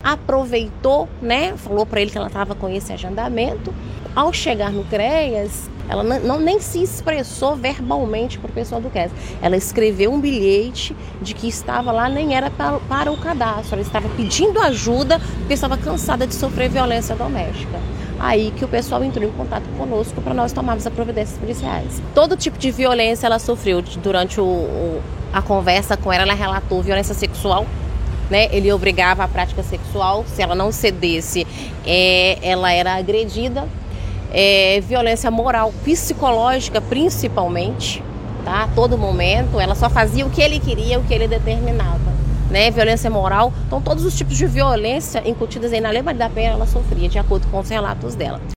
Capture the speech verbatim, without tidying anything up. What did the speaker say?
aproveitou, né? Falou para ele que ela estava com esse agendamento. Ao chegar no CREAS, ela não, não nem se expressou verbalmente para o pessoal do CREAS. Ela escreveu um bilhete de que estava lá, nem era para, para o cadastro. Ela estava pedindo ajuda porque estava cansada de sofrer violência doméstica. Aí que o pessoal entrou em contato conosco para nós tomarmos as providências policiais. Todo tipo de violência ela sofreu durante o, o, a conversa com ela. Ela relatou violência sexual, né? Ele obrigava a prática sexual. Se ela não cedesse, é, ela era agredida. É, violência moral, psicológica principalmente, tá? A todo momento, ela só fazia o que ele queria, o que ele determinava, né? Violência moral, então todos os tipos de violência incutidas aí na Lei Maria da Penha ela sofria, de acordo com os relatos dela.